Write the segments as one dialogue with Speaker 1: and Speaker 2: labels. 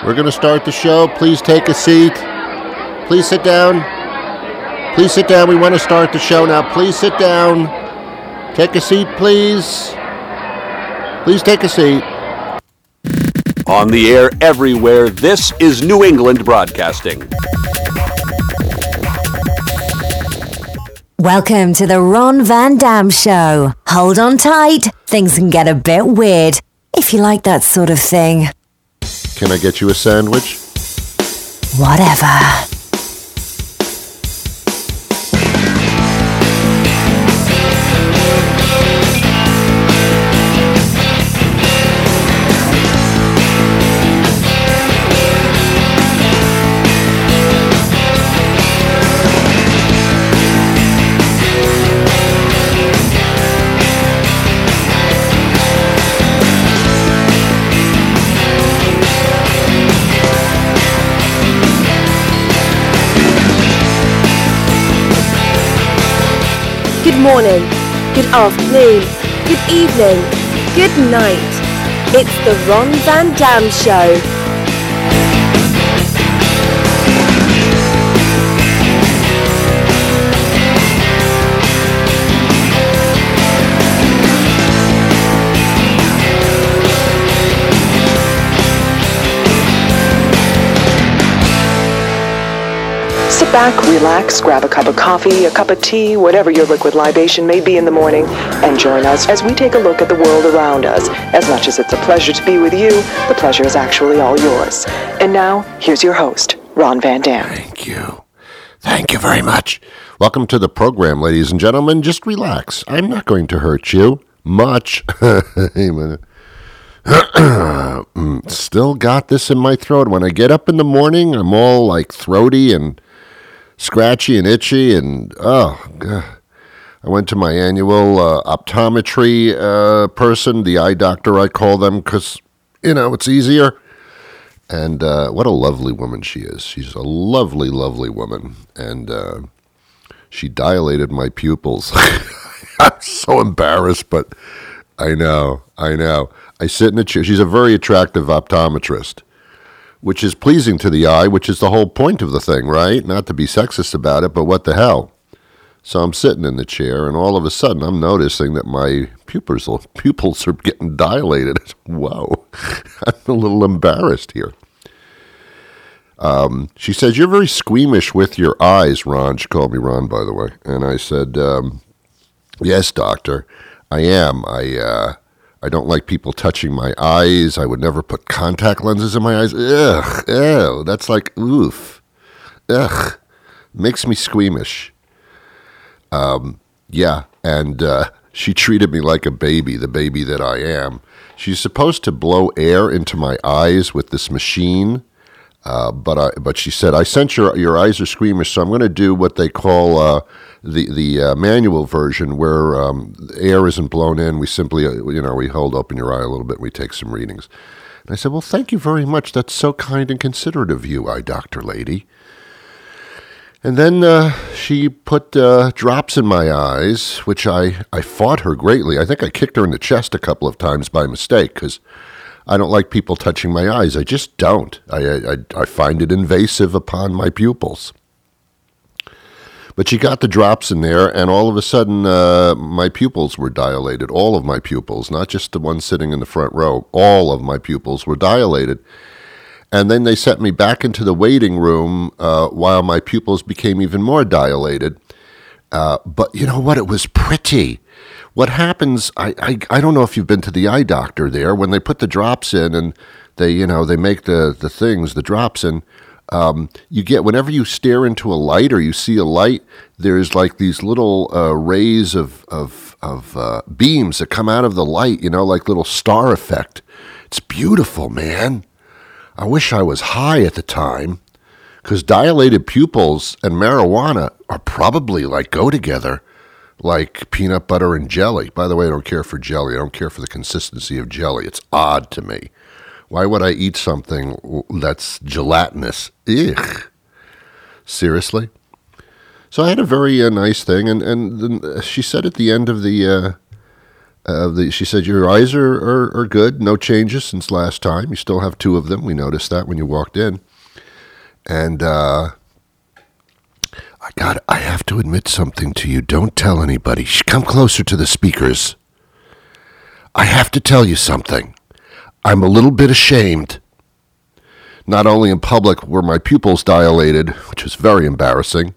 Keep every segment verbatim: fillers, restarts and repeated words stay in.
Speaker 1: We're going to start the show. Please take a seat. Please sit down. Please sit down. We want to start the show now. Please sit down. Take a seat, please. Please take a seat.
Speaker 2: On the air everywhere, this is New England Broadcasting.
Speaker 3: Welcome to the Ron Van Dam Show. Hold on tight. Things can get a bit weird, if you like that sort of thing.
Speaker 1: Can I get you a sandwich?
Speaker 3: Whatever.
Speaker 4: Good morning, good afternoon, good evening, good night. It's the Ron Van Dam Show.
Speaker 5: Sit back, relax, grab a cup of coffee, a cup of tea, whatever your liquid libation may be in the morning, and join us as we take a look at the world around us. As much as it's a pleasure to be with you, the pleasure is actually all yours. And now, here's your host, Ron Van Dam.
Speaker 1: Thank you. Thank you very much. Welcome to the program, ladies and gentlemen. Just relax. I'm not going to hurt you much. Still got this in my throat. When I get up in the morning, I'm all like throaty and scratchy and itchy, and oh, God. I went to my annual uh, optometry uh, person, the eye doctor I call them, because, you know, it's easier. And uh, what a lovely woman she is. She's a lovely, lovely woman. And uh, she dilated my pupils. I'm so embarrassed, but I know, I know. I sit in a chair. She's a very attractive optometrist, which is pleasing to the eye, which is the whole point of the thing, right? Not to be sexist about it, but what the hell? So I'm sitting in the chair, and all of a sudden I'm noticing that my pupils, pupils are getting dilated. Whoa, I'm a little embarrassed here. Um, she says, "You're very squeamish with your eyes, Ron." She called me Ron, by the way. And I said, um, "Yes, doctor, I am. I, uh, I don't like people touching my eyes. I would never put contact lenses in my eyes. Ugh, ew, that's like, oof. Ugh, makes me squeamish." Um, yeah, and uh, she treated me like a baby, the baby that I am. She's supposed to blow air into my eyes with this machine, uh, but I, but she said, "I sense your your eyes are squeamish, so I'm going to do what they call uh, the the uh, manual version, where um, air isn't blown in. We simply, uh, you know, we hold open your eye a little bit, and we take some readings." And I said, "Well, thank you very much. That's so kind and considerate of you, eye doctor lady." And then uh, she put uh, drops in my eyes, which I, I fought her greatly. I think I kicked her in the chest a couple of times by mistake, because I don't like people touching my eyes. I just don't. I, I, I find it invasive upon my pupils. But she got the drops in there, and all of a sudden uh, my pupils were dilated. All of my pupils, not just the one sitting in the front row. All of my pupils were dilated. And then they sent me back into the waiting room uh, while my pupils became even more dilated. Uh, but you know what? It was pretty. What happens, I, I I don't know if you've been to the eye doctor there, when they put the drops in and they, you know, they make the, the things, the drops in, um, you get, whenever you stare into a light or you see a light, there's like these little uh, rays of, of, of uh, beams that come out of the light, you know, like little star effect. It's beautiful, man. I wish I was high at the time, because dilated pupils and marijuana are probably like go together, like peanut butter and jelly. By the way, I don't care for jelly. I don't care for the consistency of jelly. It's odd to me. Why would I eat something that's gelatinous? Ugh. Seriously? So I had a very uh, nice thing, and, and the, she said at the end of the uh, Uh, the, she said, your eyes are, are, are good. No changes since last time. You still have two of them. We noticed that when you walked in. And uh, I got. I have to admit something to you. Don't tell anybody. Shh, come closer to the speakers. I have to tell you something. I'm a little bit ashamed. Not only in public were my pupils dilated, which was very embarrassing.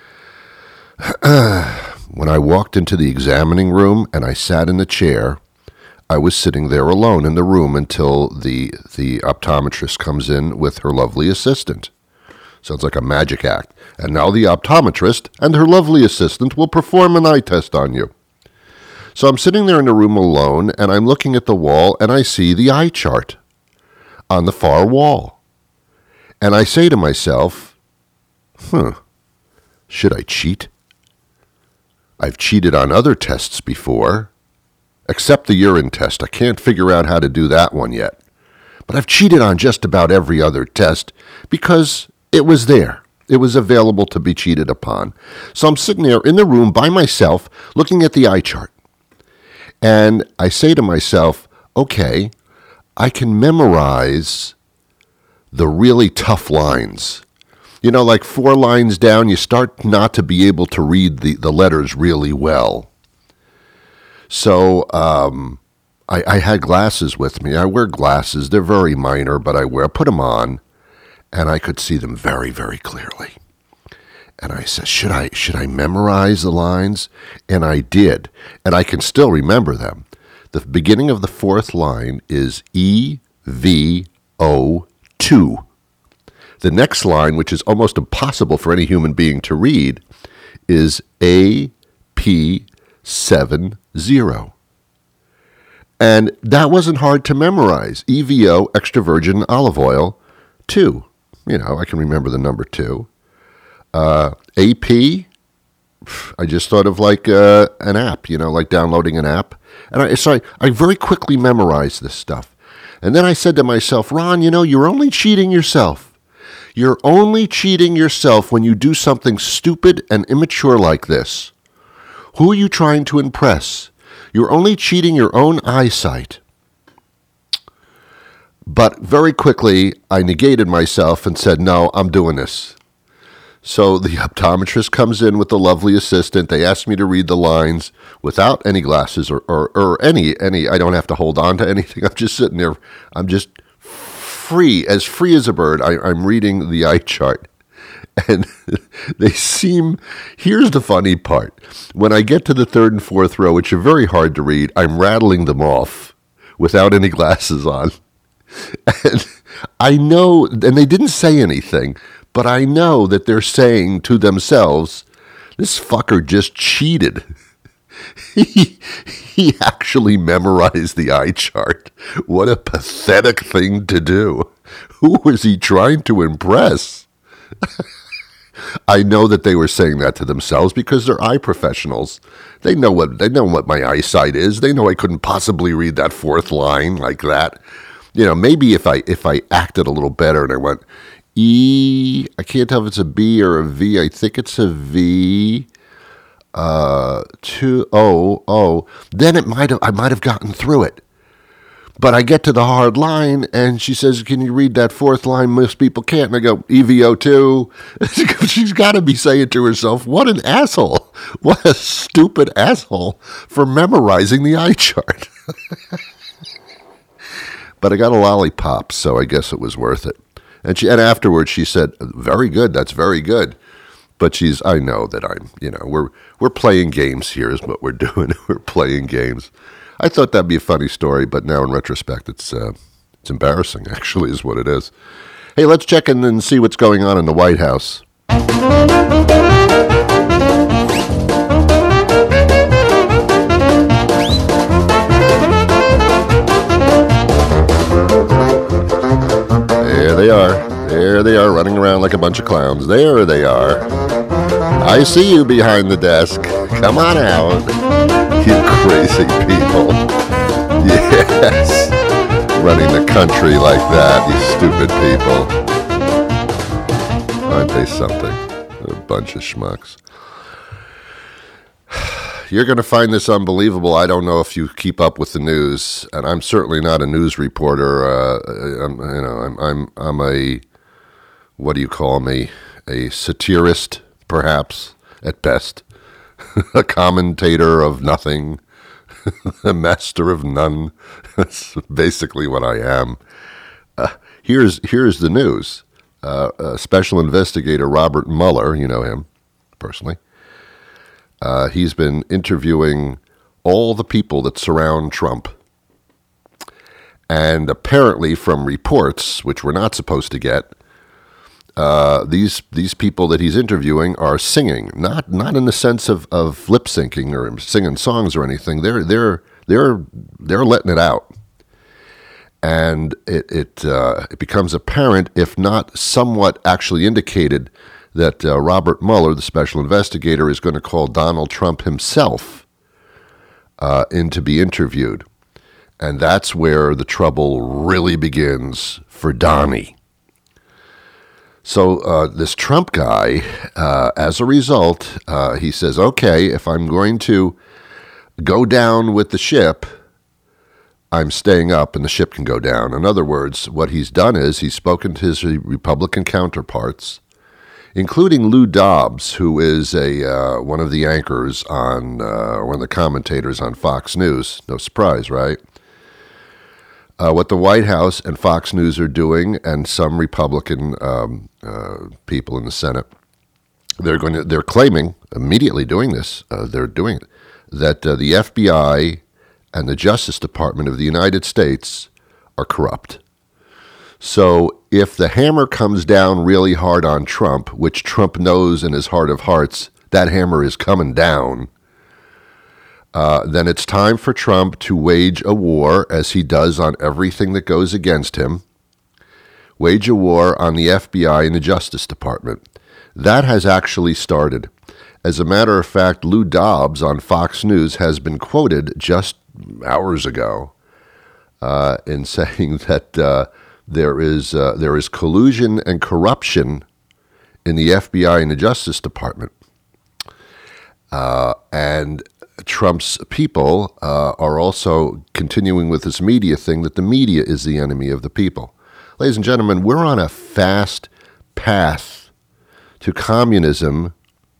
Speaker 1: When I walked into the examining room and I sat in the chair, I was sitting there alone in the room until the the optometrist comes in with her lovely assistant. Sounds like a magic act. And now the optometrist and her lovely assistant will perform an eye test on you. So I'm sitting there in the room alone, and I'm looking at the wall, and I see the eye chart on the far wall. And I say to myself, huh, should I cheat? I've cheated on other tests before, except the urine test. I can't figure out how to do that one yet. But I've cheated on just about every other test because it was there. It was available to be cheated upon. So I'm sitting there in the room by myself looking at the eye chart. And I say to myself, okay, I can memorize the really tough lines. You know, like four lines down, you start not to be able to read the, the letters really well. So um, I, I had glasses with me. I wear glasses. They're very minor, but I wear. I put them on, and I could see them very, very clearly. And I said, should I should I memorize the lines? And I did. And I can still remember them. The beginning of the fourth line is E V O two. The next line, which is almost impossible for any human being to read, is A P seventy. And that wasn't hard to memorize. E V O, extra virgin olive oil, two. You know, I can remember the number two. Uh, A P, I just thought of like uh, an app, you know, like downloading an app. And I, so I, I very quickly memorized this stuff. And then I said to myself, Ron, you know, you're only cheating yourself. You're only cheating yourself when you do something stupid and immature like this. Who are you trying to impress? You're only cheating your own eyesight. But very quickly, I negated myself and said, no, I'm doing this. So the optometrist comes in with the lovely assistant. They ask me to read the lines without any glasses or, or, or any, any, I don't have to hold on to anything. I'm just sitting there. I'm just free, as free as a bird. I, I'm reading the eye chart. And they seem, here's the funny part. When I get to the third and fourth row, which are very hard to read, I'm rattling them off without any glasses on. And I know, and they didn't say anything, but I know that they're saying to themselves, this fucker just cheated. He, he actually memorized the eye chart. What a pathetic thing to do. Who was he trying to impress? I know that they were saying that to themselves because they're eye professionals. They know what they know what my eyesight is. They know I couldn't possibly read that fourth line like that. You know, maybe if I if I acted a little better and I went E, I can't tell if it's a B or a V. I think it's a V. Uh, two O O. Then it might have I might have gotten through it. But I get to the hard line, and she says, can you read that fourth line? Most people can't. And I go, E V O two. She's got to be saying to herself, what an asshole. What a stupid asshole for memorizing the eye chart. But I got a lollipop, so I guess it was worth it. And she, and afterwards she said, very good, that's very good. But she's, I know that I'm, you know, we're we're playing games here is what we're doing. We're playing games. I thought that'd be a funny story, but now in retrospect, it's uh, it's embarrassing, actually, is what it is. Hey, let's check in and see what's going on in the White House. There they are. There they are, running around like a bunch of clowns. There they are. I see you behind the desk. Come on out. You crazy people. Yes. Running the country like that, you stupid people. Aren't they something? A bunch of schmucks. you're going to find this unbelievable. I don't know if you keep up with the news, and I'm certainly not a news reporter. Uh, I'm, you know, I'm, I'm, I'm a, what do you call me? A satirist, perhaps, at best. A commentator of nothing. A master of none. That's basically what I am. Uh, here's, here's the news. Uh, uh, Special Investigator Robert Mueller, you know him personally, uh, he's been interviewing all the people that surround Trump. And apparently from reports, which we're not supposed to get, uh, these these people that he's interviewing are singing, not not in the sense of, of lip syncing or singing songs or anything. They're they're they're they're letting it out. And it it, uh, it becomes apparent, if not somewhat actually indicated, that uh, Robert Mueller, the special investigator, is going to call Donald Trump himself uh, in to be interviewed. And that's where the trouble really begins for Donnie. So uh, this Trump guy, uh, as a result, uh, he says, okay, if I'm going to go down with the ship, I'm staying up and the ship can go down. In other words, what he's done is he's spoken to his Republican counterparts, including Lou Dobbs, who is a uh, one of the anchors on, uh, one of the commentators on Fox News. No surprise, right? Uh, what the White House and Fox News are doing, and some Republican um, uh, people in the Senate, they're going to, they're claiming, immediately doing this, uh, they're doing it, that uh, the F B I and the Justice Department of the United States are corrupt. So if the hammer comes down really hard on Trump, which Trump knows in his heart of hearts that hammer is coming down, uh, then it's time for Trump to wage a war, as he does on everything that goes against him, wage a war on the F B I and the Justice Department. That has actually started. As a matter of fact, Lou Dobbs on Fox News has been quoted just hours ago uh, in saying that uh, there is uh, there is collusion and corruption in the F B I and the Justice Department. Uh, and Trump's people uh, are also continuing with this media thing that the media is the enemy of the people. Ladies and gentlemen, we're on a fast path to communism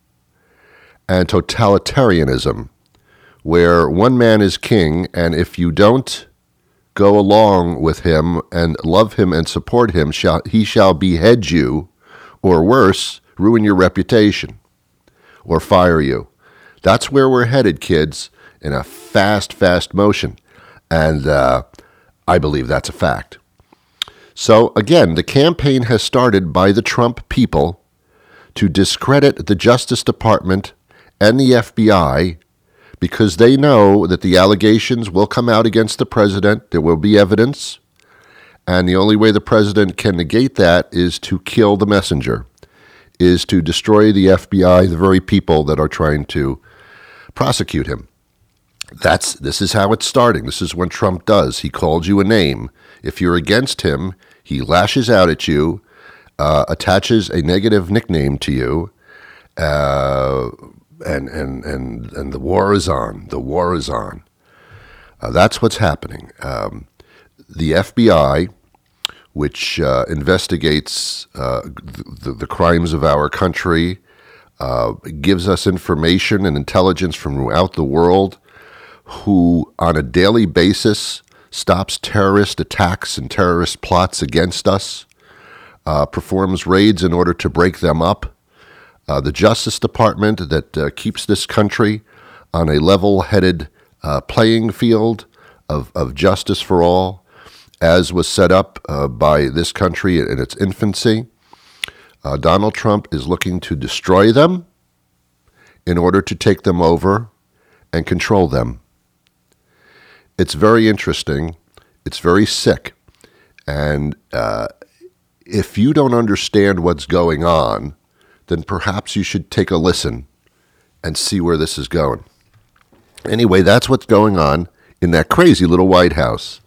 Speaker 1: and totalitarianism, where one man is king, and if you don't go along with him and love him and support him, shall, he shall behead you, or worse, ruin your reputation, or fire you. That's where we're headed, kids, in a fast, fast motion. And uh, I believe that's a fact. So, again, the campaign has started by the Trump people to discredit the Justice Department and the F B I, because they know that the allegations will come out against the president. There will be evidence. And the only way the president can negate that is to kill the messenger, is to destroy the F B I, the very people that are trying to prosecute him. That's this is how it's starting. This is what Trump does. He calls you a name. If you're against him, he lashes out at you, uh, attaches a negative nickname to you, uh, and and and and the war is on. The war is on. Uh, that's what's happening. Um, the F B I, which uh, investigates uh, the, the crimes of our country, uh, gives us information and intelligence from throughout the world, who on a daily basis stops terrorist attacks and terrorist plots against us, uh, performs raids in order to break them up. Uh, the Justice Department that uh, keeps this country on a level-headed uh, playing field of, of justice for all, as was set up uh, by this country in its infancy. Uh, Donald Trump is looking to destroy them in order to take them over and control them. It's very interesting. It's very sick. And uh, if you don't understand what's going on, then perhaps you should take a listen and see where this is going. Anyway, that's what's going on in that crazy little White House.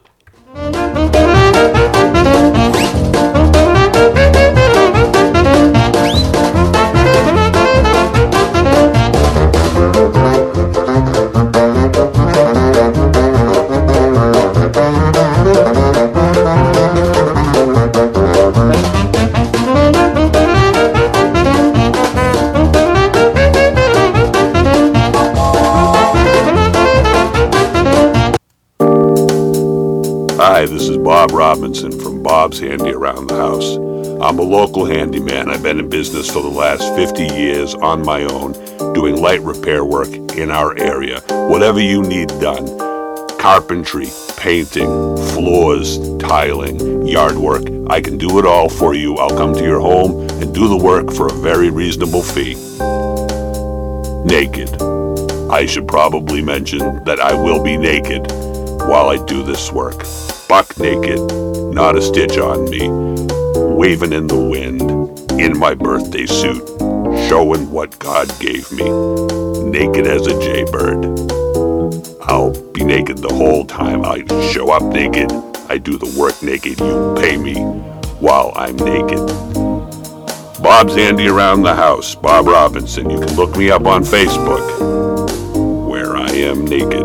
Speaker 2: Bob Robinson from Bob's Handy Around the House. I'm a local handyman. I've been in business for the last fifty years on my own, doing light repair work in our area. Whatever you need done. Carpentry, painting, floors, tiling, yard work. I can do it all for you. I'll come to your home and do the work for a very reasonable fee. Naked. I should probably mention that I will be naked while I do this work. Buck naked, not a stitch on me, waving in the wind, in my birthday suit, showing what God gave me, naked as a jaybird. I'll be naked the whole time. I show up naked, I do the work naked, you pay me while I'm naked. Bob's Handy Around the House, Bob Robinson. You can look me up on Facebook, where I am naked.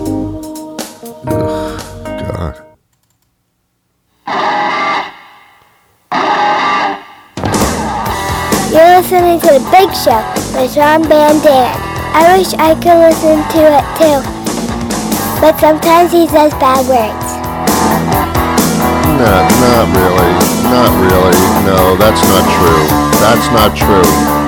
Speaker 1: God.
Speaker 6: You're listening to The Big Show with Ron Van Dam. I wish I could listen to it too, but sometimes he says bad words.
Speaker 1: No, not really. Not really. No, that's not true. That's not true.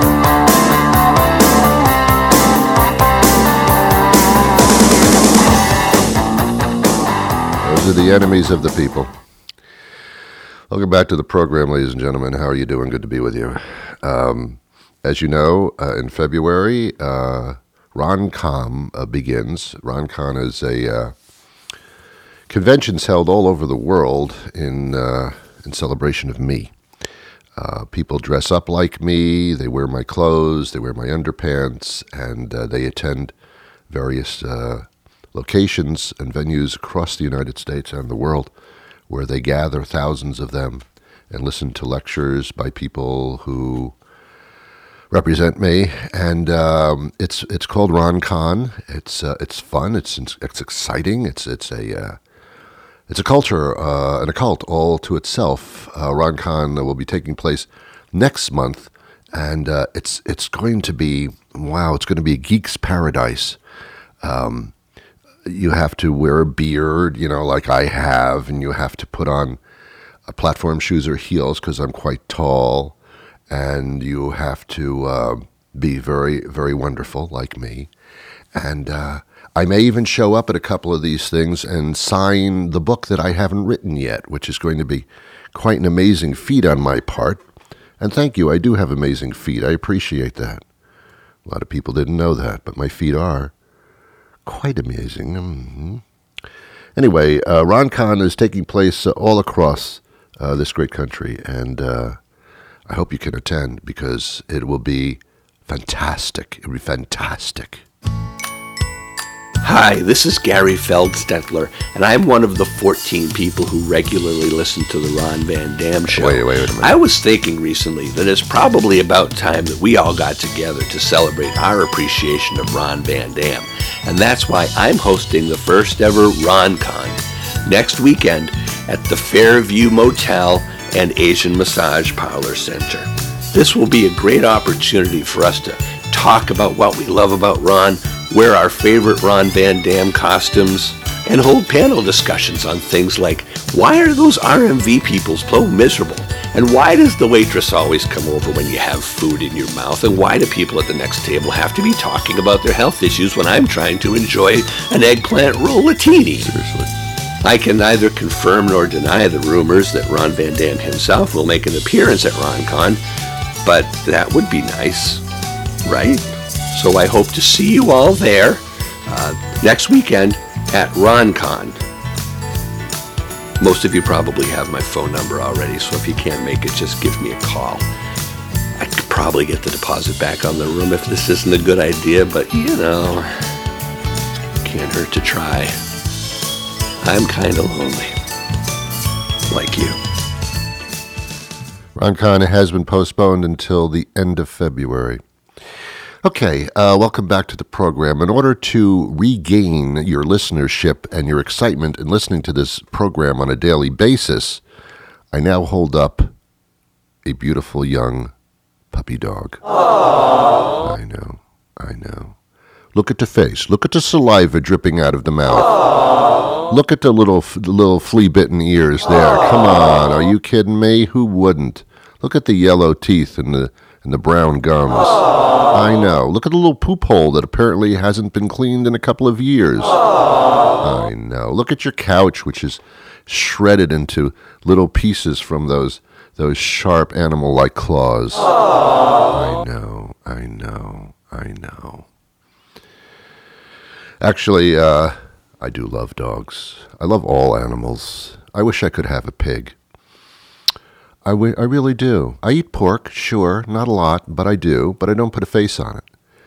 Speaker 1: Those are the enemies of the people. Welcome back to the program, ladies and gentlemen. How are you doing? Good to be with you. Um, as you know, uh, in February, uh, RonCon uh, begins. RonCon is a uh, conventions held all over the world in uh, in celebration of me. Uh, people dress up like me. They wear my clothes. They wear my underpants, and uh, they attend various uh, locations and venues across the United States and the world, where they gather, thousands of them, and listen to lectures by people who represent me. And um, it's it's called RonCon. It's uh, it's fun. It's it's exciting. It's it's a uh, it's a culture uh, and a cult all to itself. Uh, RonCon will be taking place next month, and uh, it's it's going to be wow. It's going to be a geek's paradise. Um, You have to wear a beard, you know, like I have, and you have to put on uh, platform shoes or heels because I'm quite tall, and you have to uh, be very, very wonderful like me. And uh, I may even show up at a couple of these things and sign the book that I haven't written yet, which is going to be quite an amazing feat on my part. And thank you, I do have amazing feet. I appreciate that. A lot of people didn't know that, but my feet are quite amazing. Mm-hmm. Anyway, uh, RonCon is taking place uh, all across uh, this great country, and uh, I hope you can attend because it will be fantastic. It will be fantastic.
Speaker 7: Hi, this is Gary Feldstetler, and I'm one of the fourteen people who regularly listen to the Ron Van Dam Show.
Speaker 1: Wait, wait, wait a minute.
Speaker 7: I was thinking recently that it's probably about time that we all got together to celebrate our appreciation of Ron Van Dam, and that's why I'm hosting the first ever RonCon next weekend at the Fairview Motel and Asian Massage Parlor Center. This will be a great opportunity for us to talk about what we love about Ron, wear our favorite Ron Van Dam costumes, and hold panel discussions on things like, why are those R M V people so miserable? And why does the waitress always come over when you have food in your mouth? And why do people at the next table have to be talking about their health issues when I'm trying to enjoy an eggplant rollatini?
Speaker 1: Seriously.
Speaker 7: I can neither confirm nor deny the rumors that Ron Van Dam himself will make an appearance at RonCon, but that would be nice, right? So I hope to see you all there uh, next weekend at RonCon. Most of you probably have my phone number already, so if you can't make it, just give me a call. I could probably get the deposit back on the room if this isn't a good idea, but you know, can't hurt to try. I'm kind of lonely, like you.
Speaker 1: RonCon has been postponed until the end of February. Okay, uh, welcome back to the program. In order to regain your listenership and your excitement in listening to this program on a daily basis, I now hold up a beautiful young puppy dog. Aww. I know, I know. Look at the face. Look at the saliva dripping out of the mouth. Aww. Look at the little the little flea-bitten ears there. Aww. Come on, are you kidding me? Who wouldn't? Look at the yellow teeth and the and the brown gums. Aww. I know. Look at the little poop hole that apparently hasn't been cleaned in a couple of years. Aww. I know. Look at your couch, which is shredded into little pieces from those those sharp animal-like claws. Aww. I know. I know. I know. Actually, uh, I do love dogs. I love all animals. I wish I could have a pig. I, w- I really do. I eat pork, sure, not a lot, but I do, but I don't put a face on it.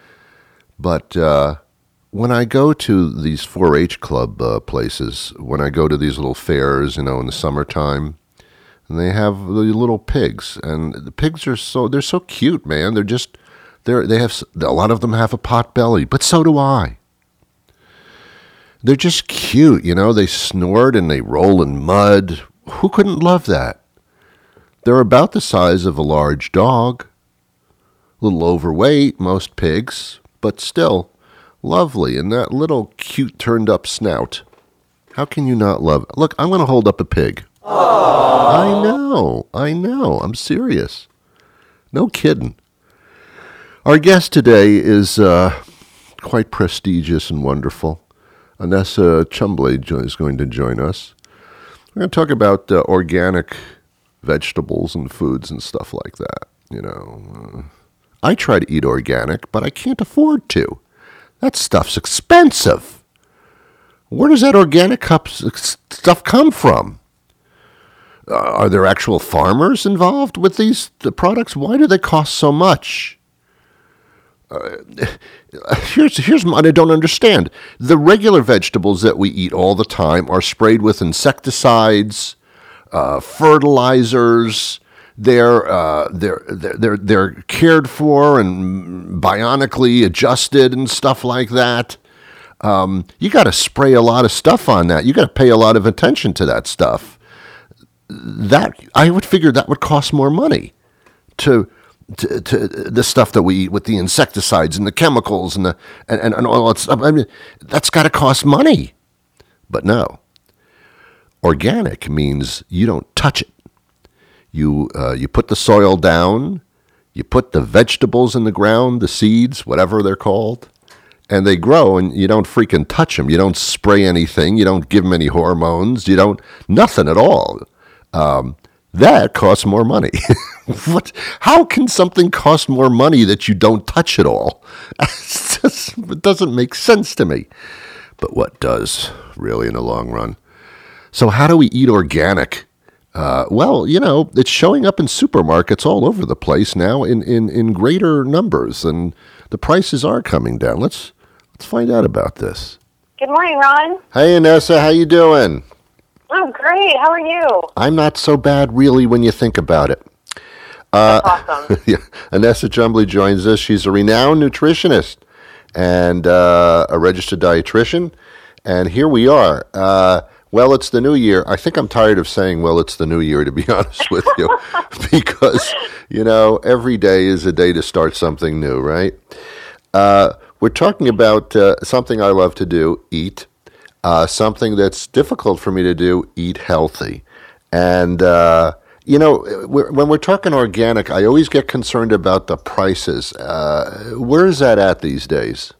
Speaker 1: But uh, when I go to these four H club uh, places, when I go to these little fairs, you know, in the summertime, and they have the little pigs, and the pigs are so, they're so cute, man. They're just, they're, they have, a lot of them have a pot belly, but so do I. They're just cute, you know. They snort and they roll in mud. Who couldn't love that? They're about the size of a large dog. A little overweight, most pigs, but still lovely. And that little cute turned up snout. How can you not love it? Look, I'm going to hold up a pig. Aww. I know. I know. I'm serious. No kidding. Our guest today is uh, quite prestigious and wonderful. Anessa Chumbley is going to join us. We're going to talk about uh, organic vegetables and foods and stuff like that. You know, uh, I try to eat organic, but I can't afford to. That stuff's expensive. Where does that organic cup stuff come from? Uh, are there actual farmers involved with these the products? Why do they cost so much? Uh, here's here's what I don't understand. The regular vegetables that we eat all the time are sprayed with insecticides, uh, fertilizers. They're uh, they're they're they're cared for and bionically adjusted and stuff like that. Um, you got to spray a lot of stuff on that. You got to pay a lot of attention to that stuff. That I would figure that would cost more money to. To, to the stuff that we eat with the insecticides and the chemicals and the and, and, and all that stuff. I mean, that's got to cost money. But no. Organic means you don't touch it. You uh, you put the soil down, you put the vegetables in the ground, the seeds, whatever they're called, and they grow, and you don't freaking touch them. You don't spray anything. You don't give them any hormones. You don't, nothing at all. Um, that costs more money. What? How can something cost more money that you don't touch at all? It's just, it doesn't make sense to me. But what does, really, in the long run? So how do we eat organic? Uh, well, you know, it's showing up in supermarkets all over the place now in, in, in greater numbers, and the prices are coming down. Let's let's find out about this.
Speaker 8: Good morning, Ron.
Speaker 1: Hey, Anessa, how you doing?
Speaker 8: I'm great. How are you?
Speaker 1: I'm not so bad, really, when you think about it. Uh,
Speaker 8: That's awesome.
Speaker 1: Yeah, Anessa Chumbley joins us. She's a renowned nutritionist and uh, a registered dietitian. And here we are. Uh, well, it's the new year. I think I'm tired of saying, well, it's the new year, to be honest with you. Because, you know, every day is a day to start something new, right? Uh, we're talking about uh, something I love to do, eat. Uh, something that's difficult for me to do, eat healthy. And... Uh, You know, we're, when we're talking organic, I always get concerned about the prices. Uh, where is that at these days?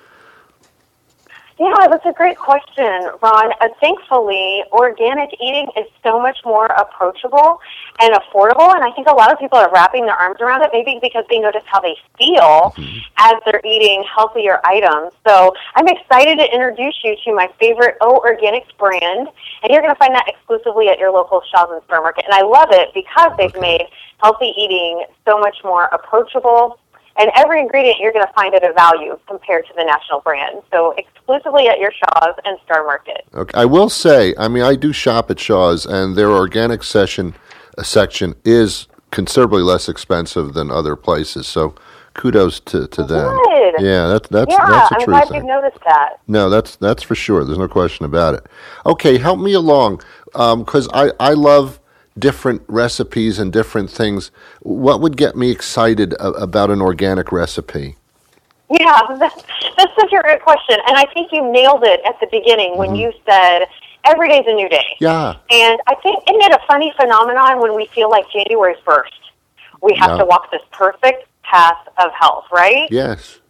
Speaker 8: Yeah, that's a great question, Ron. Uh, thankfully, organic eating is so much more approachable and affordable, and I think a lot of people are wrapping their arms around it, maybe because they notice how they feel mm-hmm. as they're eating healthier items. So I'm excited to introduce you to my favorite O Organics brand, and you're going to find that exclusively at your local Shaw's and Star Market. And I love it because they've made healthy eating so much more approachable. And every ingredient you're going to find at a value compared to the national brand. So exclusively at your Shaw's and Star Market. Okay.
Speaker 1: I will say, I mean, I do shop at Shaw's, and their organic session, uh, section is considerably less expensive than other places. So kudos to, to them.
Speaker 8: Good.
Speaker 1: Yeah, that, that's
Speaker 8: yeah,
Speaker 1: that's a
Speaker 8: I'm
Speaker 1: true
Speaker 8: glad
Speaker 1: thing.
Speaker 8: you've noticed that.
Speaker 1: No, that's that's for sure. There's no question about it. Okay, help me along, because um, I, I love different recipes and different things. What would get me excited a- about an organic recipe?
Speaker 8: Yeah, that's, that's such a great question. And I think you nailed it at the beginning when
Speaker 1: Mm-hmm.
Speaker 8: you said, every day's a new day.
Speaker 1: Yeah.
Speaker 8: And I think, isn't it a funny phenomenon when we feel like January's first? We have
Speaker 1: Yeah.
Speaker 8: to walk this perfect path of health, right?
Speaker 1: Yes.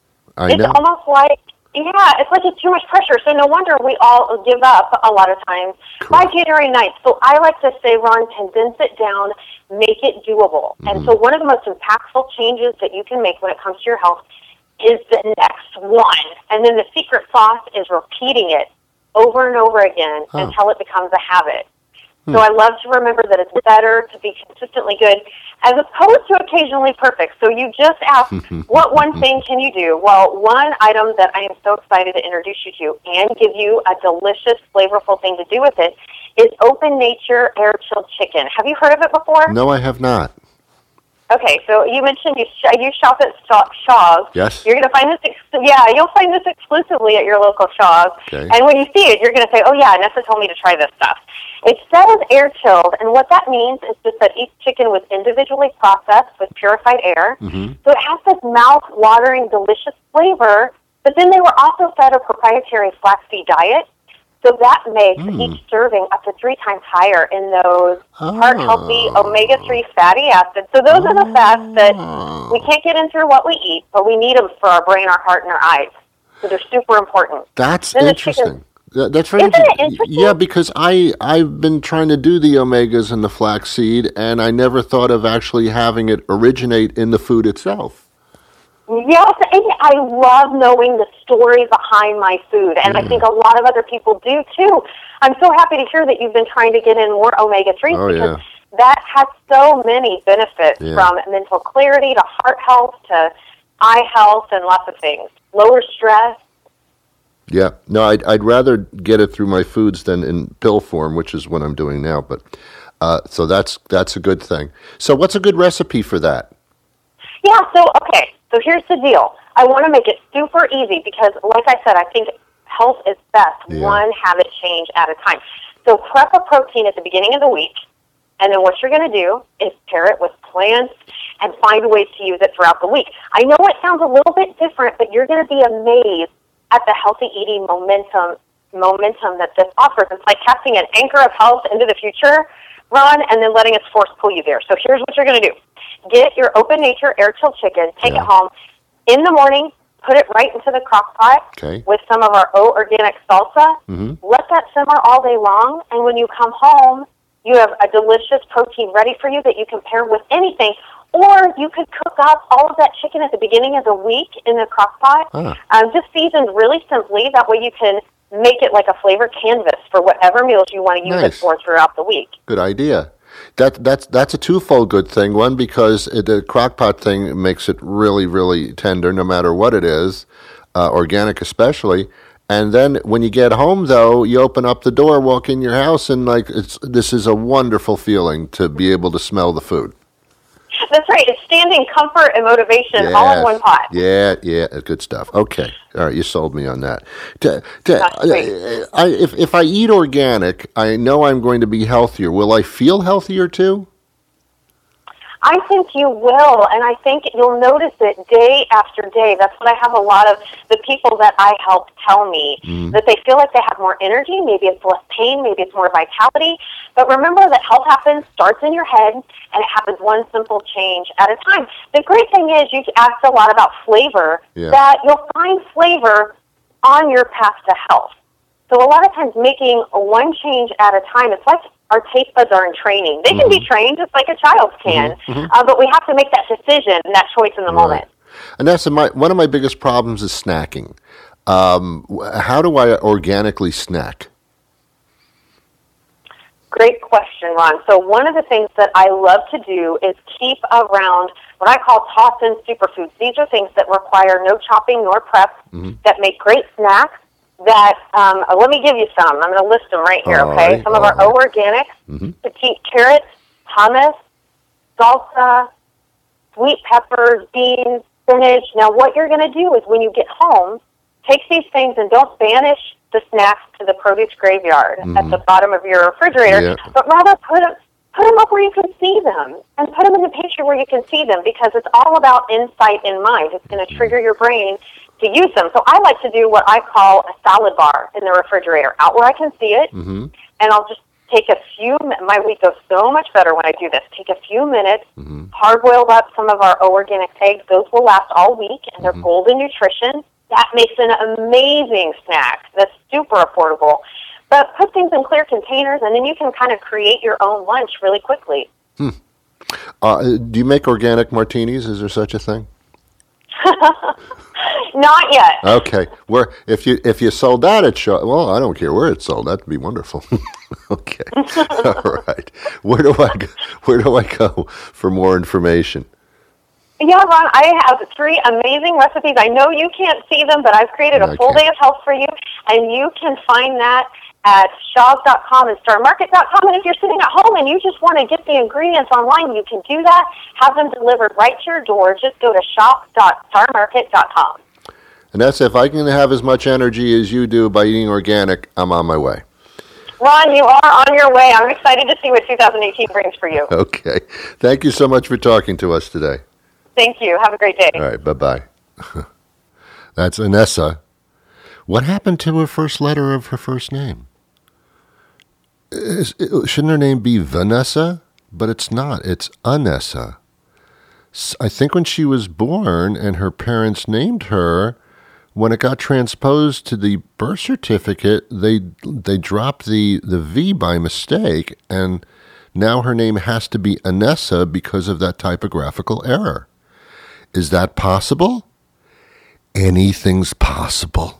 Speaker 1: I
Speaker 8: It's
Speaker 1: know.
Speaker 8: almost like, yeah, it's like it's too much pressure. So no wonder we all give up a lot of times by January ninth. So I like to say, Ron, condense it down, make it doable.
Speaker 1: Mm-hmm.
Speaker 8: And so one of the most impactful changes that you can make when it comes to your health is the next one. And then the secret sauce is repeating it over and over again
Speaker 1: Oh.
Speaker 8: until it becomes a habit. So I love to remember that it's better to be consistently good as opposed to occasionally perfect. So you just asked, what one thing can you do? Well, one item that I am so excited to introduce you to and give you a delicious, flavorful thing to do with it is Open Nature Air Chilled Chicken. Have you heard of it before?
Speaker 1: No, I have not.
Speaker 8: Okay, so you mentioned you sh- you shop at Sh- Shaw's.
Speaker 1: Yes.
Speaker 8: You're going to find this, ex- yeah, you'll find this exclusively at your local Shaw's.
Speaker 1: Okay.
Speaker 8: And when you see it, you're going to say, oh, yeah, Nessa told me to try this stuff. It says air chilled, and what that means is just that each chicken was individually processed with purified air.
Speaker 1: Mm-hmm.
Speaker 8: So it has this mouth-watering, delicious flavor, but then they were also fed a proprietary flaxseed diet. So that makes
Speaker 1: Mm.
Speaker 8: each serving up to three times higher in those
Speaker 1: Oh.
Speaker 8: heart-healthy omega three fatty acids. So those are the fats that we can't get in through what we eat, but we need them for our brain, our heart, and our eyes. So they're super important.
Speaker 1: That's
Speaker 8: Then the
Speaker 1: interesting.
Speaker 8: chicken-
Speaker 1: That- That's very
Speaker 8: Isn't it
Speaker 1: interesting.
Speaker 8: interesting?
Speaker 1: Yeah, because I I've been trying to do the omegas and the flaxseed, and I never thought of actually having it originate in the food itself.
Speaker 8: Yes, and I love knowing the story behind my food, and I think a lot of other people do too. I'm so happy to hear that you've been trying to get in more omega threes
Speaker 1: Oh,
Speaker 8: because
Speaker 1: yeah.
Speaker 8: that has so many benefits
Speaker 1: Yeah.
Speaker 8: from mental clarity to heart health to eye health and lots of things. Lower stress.
Speaker 1: Yeah, no, I'd I'd rather get it through my foods than in pill form, which is what I'm doing now. But uh, so that's that's a good thing. So what's a good recipe for that?
Speaker 8: Yeah, so, okay, so here's the deal. I want to make it super easy because, like I said, I think health is best
Speaker 1: Yeah.
Speaker 8: one habit change at a time. So prep a protein at the beginning of the week, and then what you're going to do is pair it with plants and find ways to use it throughout the week. I know it sounds a little bit different, but you're going to be amazed at the healthy eating momentum momentum that this offers. It's like casting an anchor of health into the future, Ron, and then letting its force pull you there. So here's what you're going to do. Get your Open Nature Air Chilled Chicken, take
Speaker 1: Yeah.
Speaker 8: it home. In the morning, put it right into the crock pot
Speaker 1: Okay.
Speaker 8: with some of our O Organic salsa.
Speaker 1: Mm-hmm.
Speaker 8: Let that simmer all day long, and when you come home, you have a delicious protein ready for you that you can pair with anything. Or you could cook up all of that chicken at the beginning of the week in the crock pot,
Speaker 1: Ah.
Speaker 8: um, just seasoned really simply. That way you can make it like a flavor canvas for whatever meals you want to use it
Speaker 1: Nice.
Speaker 8: for throughout the week.
Speaker 1: Good idea. That that's that's a twofold good thing. One, because it, the crock pot thing makes it really really tender, no matter what it is, uh, organic especially. And then when you get home, though, you open up the door, walk in your house, and like it's this is a wonderful feeling to be able to smell the food.
Speaker 8: That's right. It's standing comfort and motivation all in
Speaker 1: Yes.
Speaker 8: one pot.
Speaker 1: Yeah, yeah, good stuff. Okay, all right, you sold me on that. To, to,
Speaker 8: That's great.
Speaker 1: I, if if I eat organic, I know I'm going to be healthier. Will I feel healthier too?
Speaker 8: I think you will, and I think you'll notice it day after day. That's what I have a lot of the people that I help tell me,
Speaker 1: Mm-hmm.
Speaker 8: that they feel like they have more energy, maybe it's less pain, maybe it's more vitality. But remember that health happens, starts in your head, and it happens one simple change at a time. The great thing is you asked a lot about flavor,
Speaker 1: Yeah.
Speaker 8: that you'll find flavor on your path to health. So a lot of times making one change at a time, it's like our taste buds are in training. They can be trained just like a child can, uh, but we have to make that decision and that choice in the moment.
Speaker 1: And that's my one of my biggest problems is snacking. Um, wh- how do I organically snack?
Speaker 8: Great question, Ron. So one of the things that I love to do is keep around what I call toss-in superfoods. These are things that require no chopping nor prep, that make great snacks. That um, uh, let me give you some. I'm going to list them right here.
Speaker 1: All
Speaker 8: Okay,
Speaker 1: right,
Speaker 8: some of
Speaker 1: all
Speaker 8: our
Speaker 1: right.
Speaker 8: O Organics, petite carrots, hummus, salsa, sweet peppers, beans, spinach. Now, what you're going to do is when you get home, take these things and don't banish the snacks to the produce graveyard at the bottom of your refrigerator,
Speaker 1: Yeah.
Speaker 8: but rather put them, put them up where you can see them, and put them in the picture where you can see them, because it's all about insight in mind. It's going to trigger your brain to use them. So I like to do what I call a salad bar in the refrigerator, out where I can see it,
Speaker 1: Mm-hmm.
Speaker 8: and I'll just take a few, my week goes so much better when I do this. Take a few minutes,
Speaker 1: Mm-hmm.
Speaker 8: hard-boil up some of our O-Organic eggs. Those will last all week, and they're
Speaker 1: Mm-hmm.
Speaker 8: golden nutrition. That makes an amazing snack that's super affordable. But put things in clear containers, and then you can kind of create your own lunch really quickly.
Speaker 1: Uh, do you make organic martinis? Is there such a thing?
Speaker 8: Not yet.
Speaker 1: Okay. Where if you if you sold that at show, well, I don't care where it's sold. That'd be wonderful. Okay. All right. Where do I go, where do I go for more information?
Speaker 8: Yeah, Ron, I have three amazing recipes. I know you can't see them, but I've created
Speaker 1: Yeah, I
Speaker 8: a full
Speaker 1: can't.
Speaker 8: day of health for you, and you can find that at shaws dot com and star market dot com. And if you're sitting at home and you just want to get the ingredients online, you can do that. Have them delivered right to your door. Just go to shop dot star market dot com.
Speaker 1: And that's if I can have as much energy as you do by eating organic, I'm on my way.
Speaker 8: Ron, you are on your way. I'm excited to see what two thousand eighteen brings for you.
Speaker 1: Okay. Thank you so much for talking to us today.
Speaker 8: Thank you. Have a great day.
Speaker 1: All right. Bye-bye. That's Anessa. What happened to her first letter of her first name? Is, shouldn't her name be Vanessa? But it's not. It's Anessa. S- I think when she was born and her parents named her, when it got transposed to the birth certificate, they they dropped the, the V by mistake, and now her name has to be Anessa because of that typographical error. Is that possible? Anything's possible.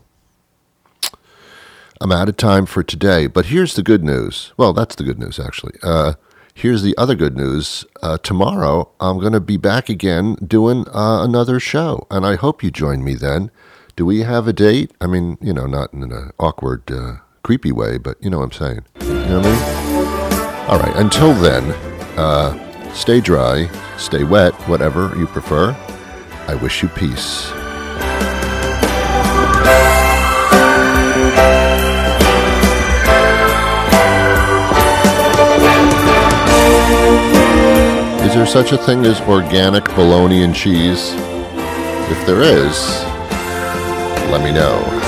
Speaker 1: I'm out of time for today, but here's the good news. Well, that's the good news, actually. Uh, here's the other good news. Uh, tomorrow, I'm going to be back again doing uh, another show, and I hope you join me then. Do we have a date? I mean, you know, not in an awkward, uh, creepy way, but you know what I'm saying. You know what I mean? All right, until then, uh, stay dry, stay wet, whatever you prefer. I wish you peace. Is there such a thing as organic bologna and cheese? If there is, let me know.